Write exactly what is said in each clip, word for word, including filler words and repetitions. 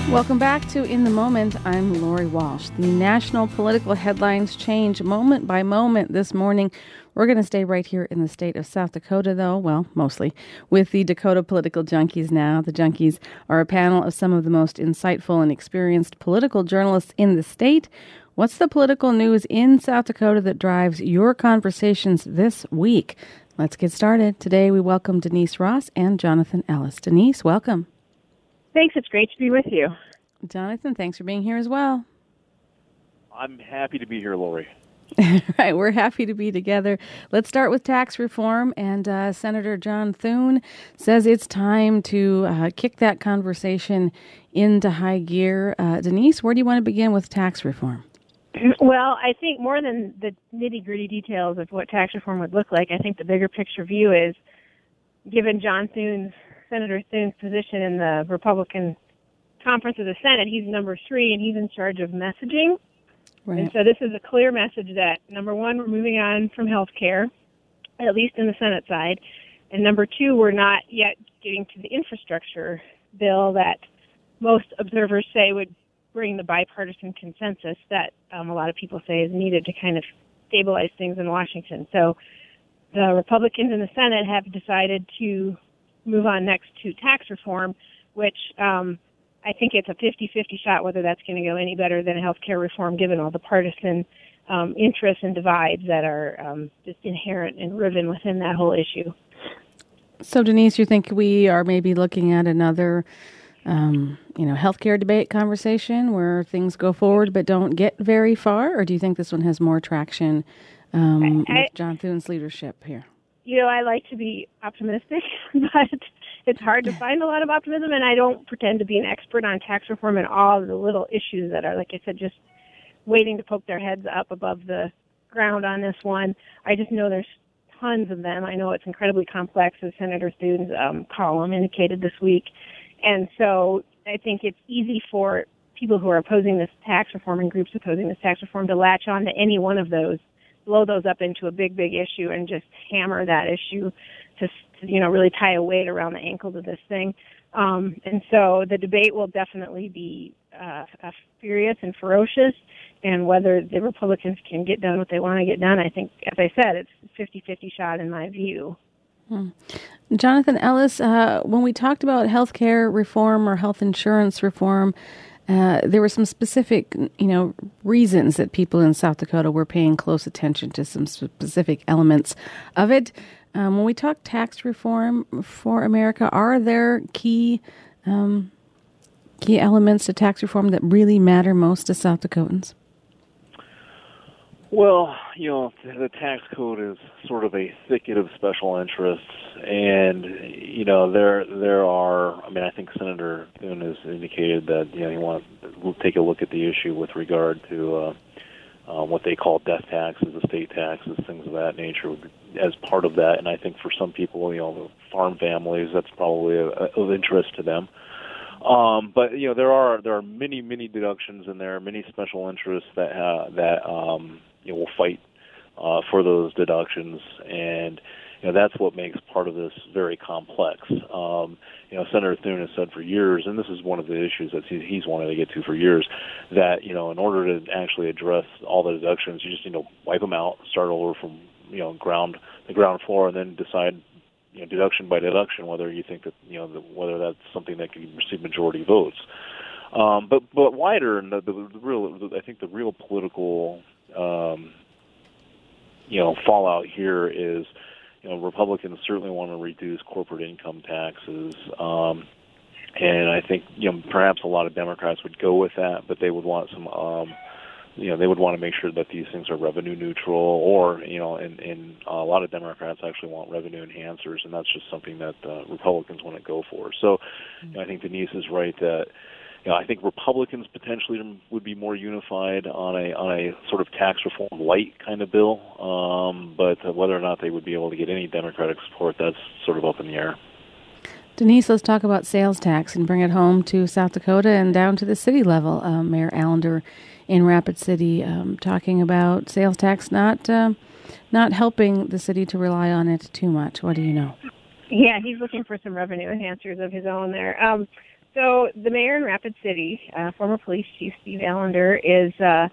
Welcome back to In the Moment. I'm Lori Walsh. The national political headlines change moment by moment this morning. We're going to stay right here in the state of South Dakota, though, well, mostly, with the Dakota Political Junkies now. The Junkies are a panel of some of the most insightful and experienced political journalists in the state. What's the political news in South Dakota that drives your conversations this week? Let's get started. Today we welcome Denise Ross and Jonathan Ellis. Denise, welcome. Thanks. It's great to be with you. Jonathan, thanks for being here as well. I'm happy to be here, Lori. Right, we're happy to be together. Let's start with tax reform. And uh, Senator John Thune says it's time to uh, kick that conversation into high gear. Uh, Denise, where do you want to begin with tax reform? Well, I think more than the nitty-gritty details of what tax reform would look like, I think the bigger picture view is, given John Thune's, Senator Thune's position in the Republican Conference of the Senate, he's number three, and he's in charge of messaging. Right. And so this is a clear message that, number one, we're moving on from health care, at least in the Senate side. And number two, we're not yet getting to the infrastructure bill that most observers say would bring the bipartisan consensus that um, a lot of people say is needed to kind of stabilize things in Washington. So the Republicans in the Senate have decided to move on next to tax reform, which um, I think it's a fifty-fifty shot whether that's going to go any better than health care reform, given all the partisan um, interests and divides that are um, just inherent and riven within that whole issue. So, Denise, you think we are maybe looking at another, um, you know, healthcare debate conversation where things go forward but don't get very far, or do you think this one has more traction um, I, with John Thune's leadership here? You know, I like to be optimistic, but it's hard to find a lot of optimism, and I don't pretend to be an expert on tax reform and all the little issues that are, like I said, just waiting to poke their heads up above the ground on this one. I just know there's tons of them. I know it's incredibly complex, as Senator Thune's um, column indicated this week. And so I think it's easy for people who are opposing this tax reform and groups opposing this tax reform to latch on to any one of those, blow those up into a big, big issue and just hammer that issue to, to you know, really tie a weight around the ankles of this thing. Um, and so the debate will definitely be uh, uh, furious and ferocious, and whether the Republicans can get done what they want to get done, I think, as I said, it's a fifty-fifty shot in my view. Hmm. Jonathan Ellis, uh, when we talked about health care reform or health insurance reform, uh, there were some specific, you know, reasons that people in South Dakota were paying close attention to some specific elements of it. Um, when we talk tax reform for America, are there key um, key elements to tax reform that really matter most to South Dakotans? Well, you know, the tax code is sort of a thicket of special interests, and you know, there there are. I mean, I think Senator Thune has indicated that you know he wants to take a look at the issue with regard to uh, uh, what they call death taxes, estate taxes, things of that nature, as part of that. And I think for some people, you know, farm families, that's probably a, a, of interest to them. Um, but you know, there are there are many many deductions in there, many special interests that uh, that. Um, You know, will fight uh, for those deductions, and you know that's what makes part of this very complex. Um, you know, Senator Thune has said for years, and this is one of the issues that he's wanted to get to for years, that you know, in order to actually address all the deductions, you just need to wipe them out, start over from you know ground the ground floor, and then decide you know deduction by deduction whether you think that you know the, whether that's something that can receive majority votes. Um, but but wider, and the, the, the real, I think the real political Um, you know, fallout here is, you know, Republicans certainly want to reduce corporate income taxes, um, and I think, you know, perhaps a lot of Democrats would go with that, but they would want some, um, you know, they would want to make sure that these things are revenue neutral, or, you know, and, and a lot of Democrats actually want revenue enhancers, and that's just something that uh, Republicans want to go for. So, you know, I think Denise is right that, you know, I think Republicans potentially would be more unified on a on a sort of tax reform light kind of bill, um, but whether or not they would be able to get any Democratic support, that's sort of up in the air. Denise, let's talk about sales tax and bring it home to South Dakota and down to the city level. Um, Mayor Allender in Rapid City um, talking about sales tax not uh, not helping the city to rely on it too much. What do you know? Yeah, he's looking for some revenue enhancers of his own there. Um, So the mayor in Rapid City, uh, former police chief Steve Allender, is uh,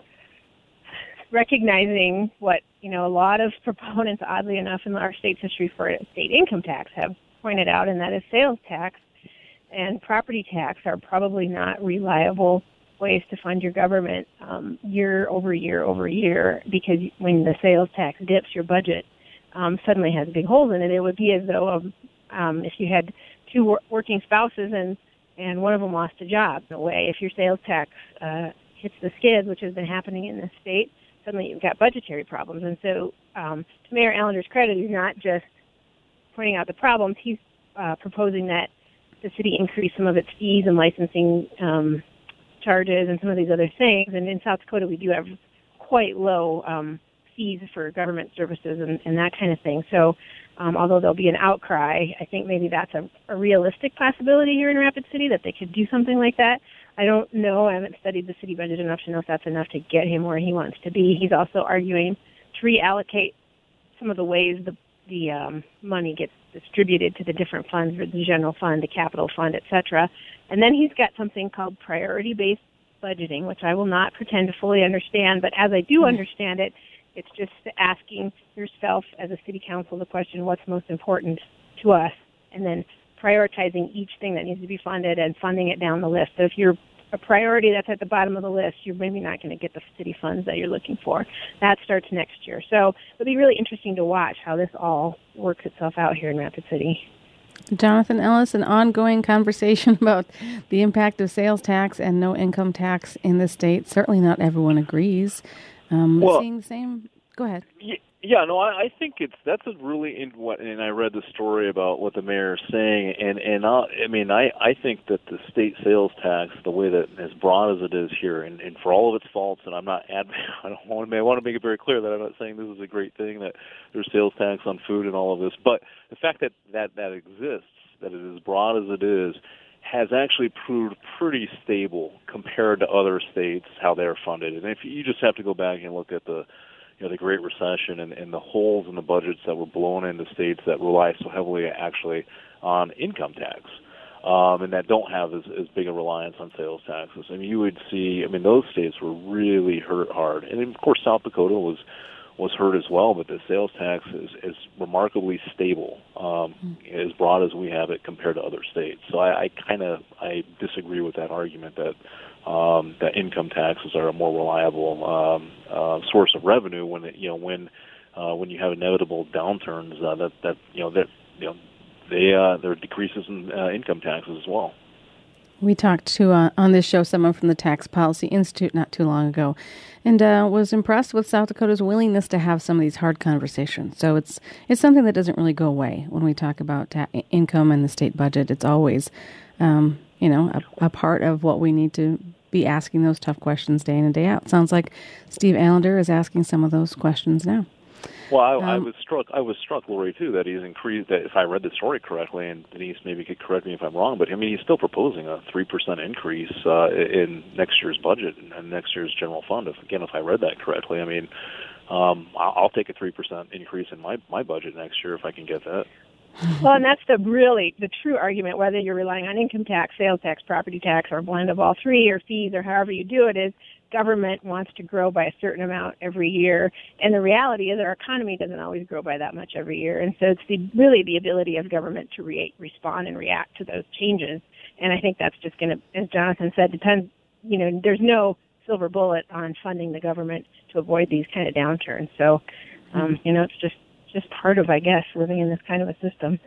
recognizing what, you know, a lot of proponents, oddly enough, in our state's history for a state income tax have pointed out, and that is sales tax and property tax are probably not reliable ways to fund your government um, year over year over year, because when the sales tax dips, your budget um, suddenly has big holes in it. It would be as though um, um, if you had two wor- working spouses and, and one of them lost a job. In a way, if your sales tax uh, hits the skids, which has been happening in this state, suddenly you've got budgetary problems. And so um, to Mayor Allender's credit, he's not just pointing out the problems, he's uh, proposing that the city increase some of its fees and licensing um, charges and some of these other things. And in South Dakota, we do have quite low um, fees for government services and, and that kind of thing. So um, although there'll be an outcry, I think maybe that's a, a realistic possibility here in Rapid City, that they could do something like that. I don't know. I haven't studied the city budget enough to know if that's enough to get him where he wants to be. He's also arguing to reallocate some of the ways the the um, money gets distributed to the different funds, the general fund, the capital fund, et cetera. And then he's got something called priority-based budgeting, which I will not pretend to fully understand, but as I do understand it, it's just asking yourself as a city council the question, what's most important to us, and then prioritizing each thing that needs to be funded and funding it down the list. So if you're a priority that's at the bottom of the list, you're maybe not going to get the city funds that you're looking for. That starts next year. So it'll be really interesting to watch how this all works itself out here in Rapid City. Jonathan Ellis, an ongoing conversation about the impact of sales tax and no income tax in the state. Certainly not everyone agrees. Um, well, seeing the same. Go ahead. Yeah, yeah no, I, I think it's that's a really in what, and I read the story about what the mayor is saying, and and I, I mean, I, I think that the state sales tax, the way that as broad as it is here, and, and for all of its faults, and I'm not ad, I don't want to I want to make it very clear that I'm not saying this is a great thing that there's sales tax on food and all of this, but the fact that that that exists, that it is as broad as it is, has actually proved pretty stable compared to other states, how they're funded. And if you just have to go back and look at the, you know, the Great Recession and, and the holes in the budgets that were blown into states that rely so heavily actually on income tax, um, and that don't have as, as big a reliance on sales taxes. I mean, you would see, I mean, those states were really hurt hard. And of course, South Dakota was was hurt as well, but the sales tax is, is remarkably stable, um, as broad as we have it compared to other states. So I, I kind of I disagree with that argument that um, that income taxes are a more reliable um, uh, source of revenue when it, you know when uh, when you have inevitable downturns uh, that that you know that you know they uh, there are decreases in uh, income taxes as well. We talked to, uh, on this show, someone from the Tax Policy Institute not too long ago, and uh, was impressed with South Dakota's willingness to have some of these hard conversations. So it's it's something that doesn't really go away when we talk about ta- income and the state budget. It's always, um, you know, a, a part of what we need to be asking those tough questions day in and day out. Sounds like Steve Allender is asking some of those questions now. Well, I, um, I was struck. I was struck, Lori, too, that he's increased. That if I read the story correctly, and Denise maybe could correct me if I'm wrong, but I mean he's still proposing a three percent increase uh, in next year's budget and next year's general fund. If again, if I read that correctly, I mean, um, I'll, I'll take a three percent increase in my my budget next year if I can get that. Well, and that's the really the true argument. Whether you're relying on income tax, sales tax, property tax, or a blend of all three, or fees, or however you do it, is government wants to grow by a certain amount every year, and the reality is our economy doesn't always grow by that much every year, and so it's the, really the ability of government to re- respond and react to those changes, and I think that's just going to, as Jonathan said, depends, you know, there's no silver bullet on funding the government to avoid these kind of downturns, so, um, you know, it's just, just part of, I guess, living in this kind of a system.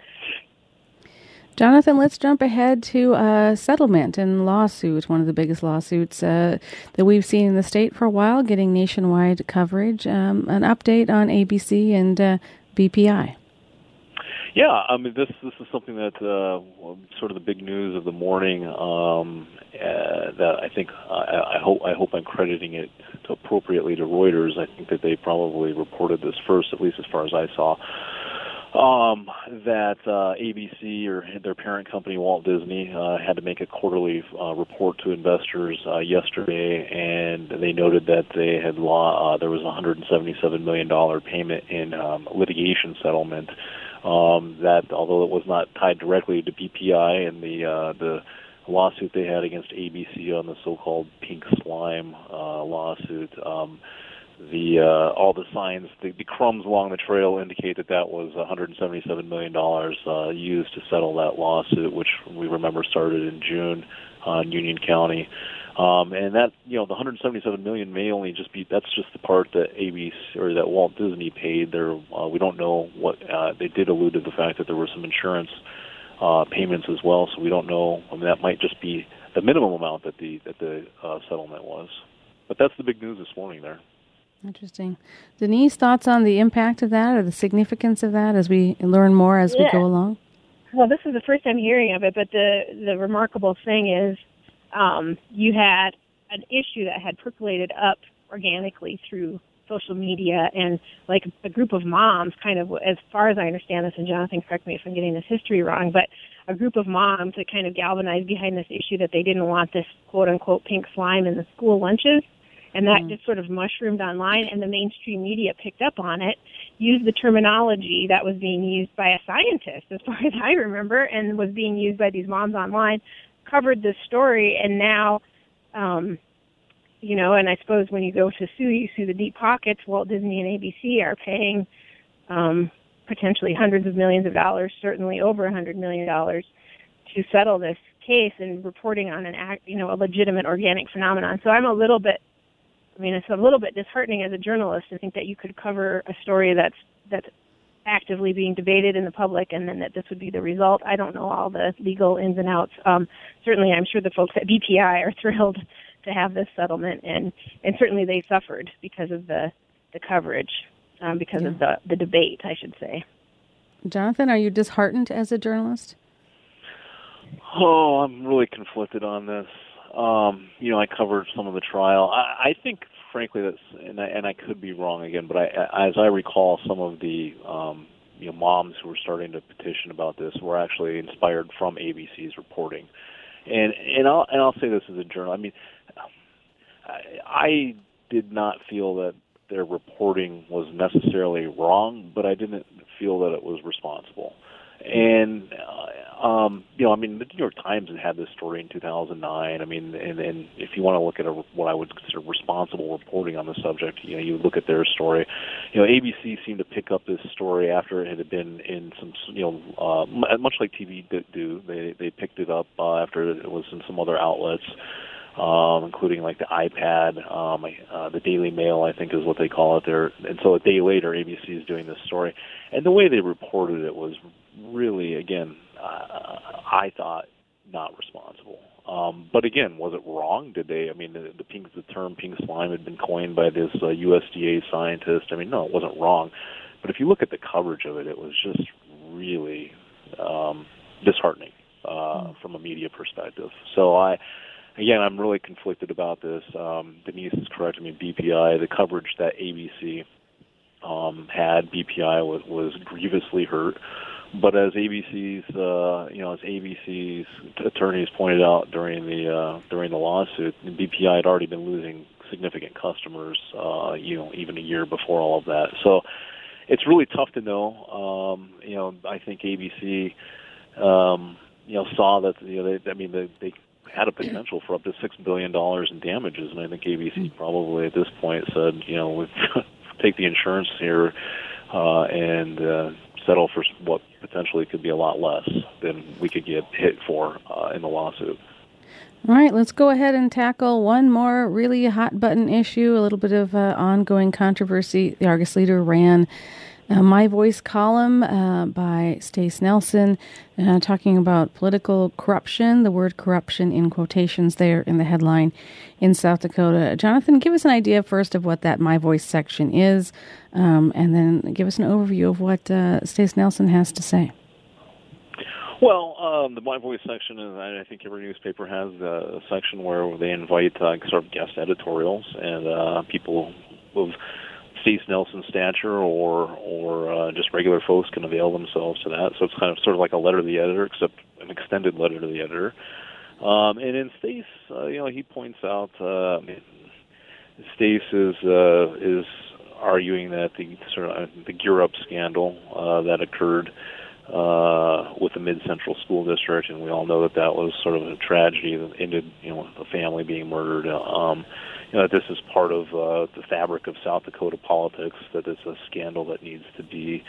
Jonathan, let's jump ahead to a settlement and lawsuit, one of the biggest lawsuits uh, that we've seen in the state for a while, getting nationwide coverage. Um, an update on A B C and uh, B P I. Yeah, I mean, this this is something that uh, sort of the big news of the morning. Um, uh, that I think I, I hope I hope I'm crediting it to appropriately to Reuters. I think that they probably reported this first, at least as far as I saw. Um, that uh, A B C or their parent company Walt Disney uh, had to make a quarterly uh, report to investors uh, yesterday, and they noted that they had law uh, there was a one hundred seventy-seven million dollars payment in um, litigation settlement. Um, that although it was not tied directly to B P I and the uh, the lawsuit they had against A B C on the so-called pink slime uh, lawsuit. Um, the uh, all the signs, the, the crumbs along the trail indicate that that was one hundred seventy-seven million dollars uh, used to settle that lawsuit, which we remember started in June uh, in Union County. Um, and that, you know, the one hundred seventy-seven million dollars may only just be, that's just the part that A B C or that Walt Disney paid. There, uh, we don't know what, uh, they did allude to the fact that there were some insurance uh, payments as well, so we don't know. I mean, that might just be the minimum amount that the, that the uh, settlement was. But that's the big news this morning there. Interesting. Denise, thoughts on the impact of that or the significance of that as we learn more as yeah. we go along? Well, this is the first time hearing of it, but the, the remarkable thing is, Um, you had an issue that had percolated up organically through social media, and like a group of moms, kind of, as far as I understand this, and Jonathan, correct me if I'm getting this history wrong, but a group of moms that kind of galvanized behind this issue that they didn't want this quote-unquote pink slime in the school lunches, and that mm. just sort of mushroomed online, and the mainstream media picked up on it, used the terminology that was being used by a scientist, as far as I remember, and was being used by these moms online, covered this story, and now, um, you know, and I suppose when you go to sue, you sue the deep pockets. Walt Disney and A B C are paying um, potentially hundreds of millions of dollars, certainly over a hundred million dollars, to settle this case and reporting on an act, you know, a legitimate organic phenomenon. So I'm a little bit, I mean, it's a little bit disheartening as a journalist to think that you could cover a story that's that's actively being debated in the public, and then that this would be the result. I don't know all the legal ins and outs. Um, certainly, I'm sure the folks at B P I are thrilled to have this settlement, and, and certainly they suffered because of the, the coverage, um, because yeah. of the, the debate, I should say. Jonathan, are you disheartened as a journalist? Oh, I'm really conflicted on this. Um, you know, I covered some of the trial. I, I think, frankly, that's, and I, and I could be wrong again, but I, as I recall, some of the um, you know moms who were starting to petition about this were actually inspired from A B C's reporting. And and I'll and I'll say this as a journal. I mean, I, I did not feel that their reporting was necessarily wrong, but I didn't feel that it was responsible. And, uh, um, you know, I mean, the New York Times had had this story in two thousand nine. I mean, and, and if you want to look at a, what I would consider responsible reporting on the subject, you know, you look at their story. You know, A B C seemed to pick up this story after it had been in some, you know, uh, much like T V do. They they picked it up uh, after it was in some other outlets. Um, including like the iPad, um, uh, the Daily Mail, I think is what they call it there. And so a day later, A B C is doing this story. And the way they reported it was really, again, uh, I thought not responsible. Um, but again, was it wrong? Did they, I mean, the, the, pink, the term pink slime had been coined by this uh, U S D A scientist. I mean, no, it wasn't wrong. But if you look at the coverage of it, it was just really um, disheartening uh, mm. from a media perspective. So I... Again, I'm really conflicted about this. Um, Denise is correct. I mean, B P I, the coverage that A B C um, had, B P I was, was grievously hurt. But as A B C's, uh, you know, as A B C's attorneys pointed out during the uh, during the lawsuit, B P I had already been losing significant customers, uh, you know, even a year before all of that. So it's really tough to know. Um, you know, I think A B C, um, you know, saw that. You know, they, I mean, they. they had a potential for up to six billion dollars in damages, and I think A B C probably at this point said, you know, we've take the insurance here uh, and uh, settle for what potentially could be a lot less than we could get hit for uh, in the lawsuit. All right, let's go ahead and tackle one more really hot-button issue, a little bit of uh, ongoing controversy. The Argus Leader ran a My Voice column uh, by Stace Nelson uh, talking about political corruption, the word corruption in quotations there in the headline in South Dakota. Jonathan, give us an idea first of what that My Voice section is, um, and then give us an overview of what uh, Stace Nelson has to say. Well, um, the My Voice section is, I think every newspaper has a section where they invite uh, sort of guest editorials and uh, people of Stace Nelson stature or or uh, just regular folks can avail themselves to that. So it's kind of sort of like a letter to the editor, except an extended letter to the editor. Um, and in Stace, uh, you know, he points out, uh, Stace is uh, is arguing that the sort of uh, the Gear Up scandal uh, that occurred uh, with the Mid-Central School District, and we all know that that was sort of a tragedy that ended, you know, with a family being murdered. Um, you know, this is part of uh, the fabric of South Dakota politics, that it's a scandal that needs to be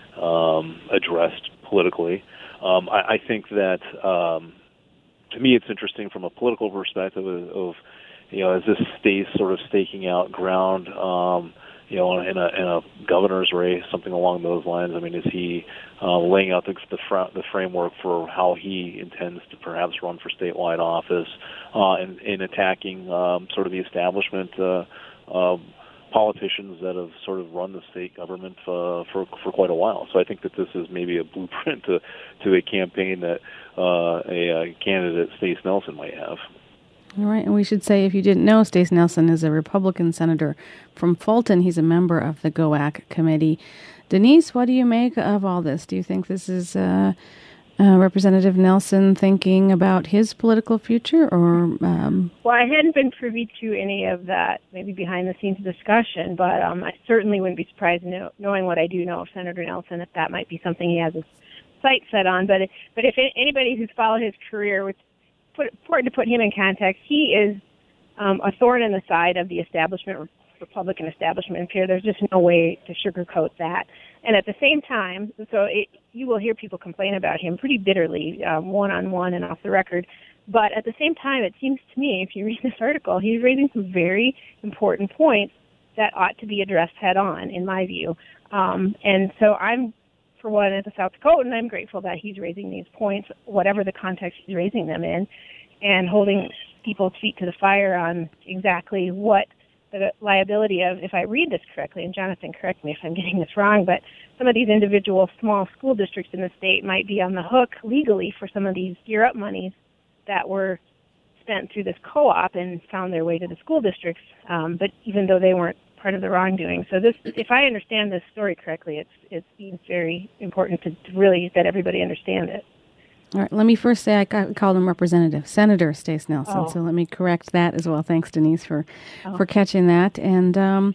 um, addressed politically. Um, I, I think that, um, to me, it's interesting from a political perspective of, of you know, as this stays sort of staking out ground, um, you know, in a, in a governor's race, something along those lines. I mean, is he uh, laying out the the, fr- the framework for how he intends to perhaps run for statewide office, uh, and in attacking um, sort of the establishment uh, uh, politicians that have sort of run the state government uh, for for quite a while. So I think that this is maybe a blueprint to to a campaign that uh, a, a candidate, Stace Nelson, might have. All right, and we should say, if you didn't know, Stace Nelson is a Republican senator from Fulton. He's a member of the G O A C committee. Denise, what do you make of all this? Do you think this is uh, uh, Representative Nelson thinking about his political future, or? Um... Well, I hadn't been privy to any of that, maybe behind-the-scenes discussion, but um, I certainly wouldn't be surprised, know, knowing what I do know of Senator Nelson, if that might be something he has his sights set on. But but if anybody who's followed his career, which Put, important to put him in context, he is um, a thorn in the side of the establishment, Republican establishment here. There's just no way to sugarcoat that. And at the same time, so it, you will hear people complain about him pretty bitterly, um, one-on-one and off the record. But at the same time, it seems to me, if you read this article, he's raising some very important points that ought to be addressed head-on, in my view. Um, and so I'm, for one, as a South Dakotan, I'm grateful that he's raising these points, whatever the context he's raising them in, and holding people's feet to the fire on exactly what the liability of, if I read this correctly, and Jonathan, correct me if I'm getting this wrong, but some of these individual small school districts in the state might be on the hook legally for some of these Gear Up monies that were spent through this co-op and found their way to the school districts, um, but even though they weren't part of the wrongdoing. So this, if I understand this story correctly, it's it seems very important to, to really that everybody understand it. All right, let me first say I called him Representative Senator Stace Nelson, oh. so let me correct that as well. Thanks, Denise, for oh. for catching that. And um,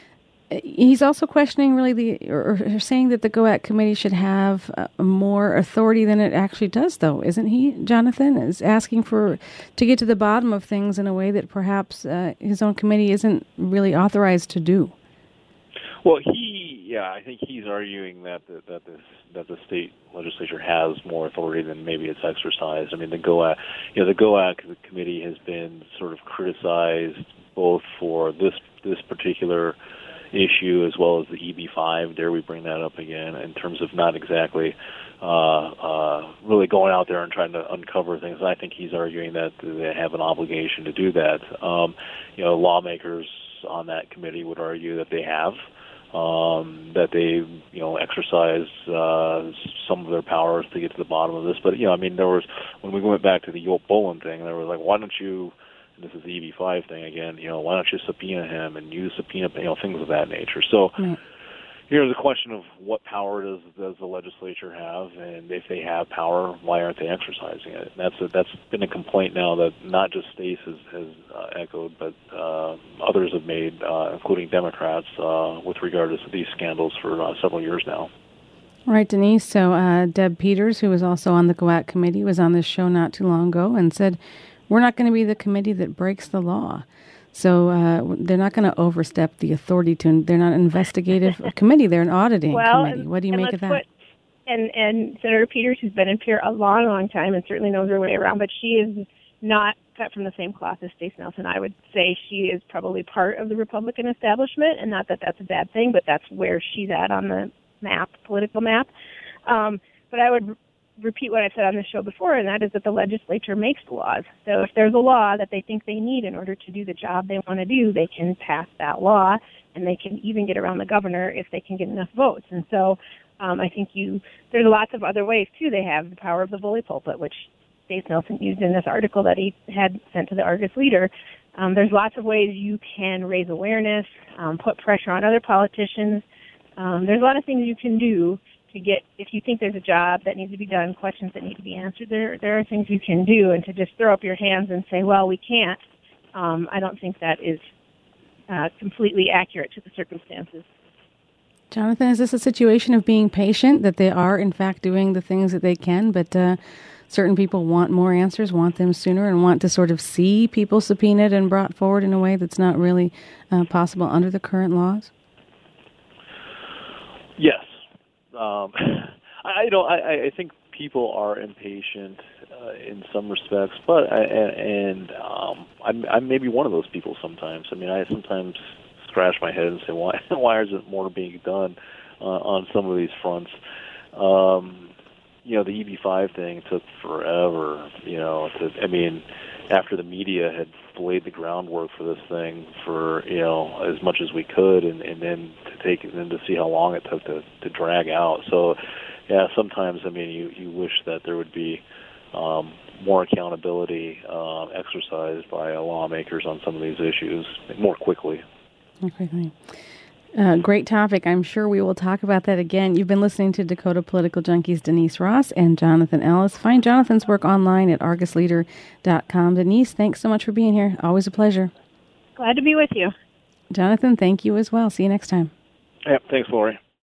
he's also questioning really the, or, or saying that the G O A C committee should have uh, more authority than it actually does, though, isn't he, Jonathan? Is asking for to get to the bottom of things in a way that perhaps uh, his own committee isn't really authorized to do. Well, he, yeah, I think he's arguing that the, that this that the state legislature has more authority than maybe it's exercised. I mean, the G O A C, you know, the G O A C committee has been sort of criticized both for this this particular issue as well as the E B five. Dare we bring that up again in terms of not exactly uh, uh, really going out there and trying to uncover things. I think he's arguing that they have an obligation to do that. Um, you know, lawmakers on that committee would argue that they have. Um, that they, you know, exercise uh, some of their powers to get to the bottom of this. But, you know, I mean, there was, when we went back to the Yolt Boland thing, there was like, why don't you, and this is the E B five thing again, you know, why don't you subpoena him and use subpoena, you know, things of that nature. So mm. here's a question of what power does, does the legislature have, and if they have power, why aren't they exercising it? And that's a, that's been a complaint now that not just Stace has, has uh, echoed, but uh, others have made, uh, including Democrats, uh, with regard to these scandals for uh, several years now. All right, Denise. So uh, Deb Peters, who was also on the G O A C committee, was on this show not too long ago and said, we're not going to be the committee that breaks the law. So uh, they're not going to overstep the authority to. They're not an investigative committee. They're an auditing well, committee. What do you and make of that? Put, and and Senator Peters, who's been in Pierre a long, long time and certainly knows her way around, but she is not cut from the same cloth as Stace Nelson. I would say she is probably part of the Republican establishment, and not that that's a bad thing, but that's where she's at on the map, political map. Um, but I would repeat what I've said on this show before, and that is that the legislature makes the laws. So if there's a law that they think they need in order to do the job they want to do, they can pass that law, and they can even get around the governor if they can get enough votes. And so um, I think you there's lots of other ways, too. They have the power of the bully pulpit, which Stace Nelson used in this article that he had sent to the Argus Leader. Um, there's lots of ways you can raise awareness, um, put pressure on other politicians. Um, there's a lot of things you can do to get, if you think there's a job that needs to be done, questions that need to be answered, there there are things you can do. And to just throw up your hands and say, well, we can't, um, I don't think that is uh, completely accurate to the circumstances. Jonathan, is this a situation of being patient, that they are, in fact, doing the things that they can, but uh, certain people want more answers, want them sooner, and want to sort of see people subpoenaed and brought forward in a way that's not really uh, possible under the current laws? Yes. Um, I don't. I, I think people are impatient uh, in some respects, but I, and um, I'm, I'm maybe one of those people sometimes. I mean, I sometimes scratch my head and say, why why isn't more being done uh, on some of these fronts? Um, you know, the E B five thing took forever. You know, to, I mean, after the media had laid the groundwork for this thing for, you know, as much as we could, and, and then to take and then to see how long it took to, to drag out. So, yeah, sometimes, I mean, you, you wish that there would be um, more accountability uh, exercised by lawmakers on some of these issues more quickly. Okay. Uh, great topic. I'm sure we will talk about that again. You've been listening to Dakota Political Junkies Denise Ross and Jonathan Ellis. Find Jonathan's work online at argus leader dot com. Denise, thanks so much for being here. Always a pleasure. Glad to be with you. Jonathan, thank you as well. See you next time. Yeah, thanks, Lori.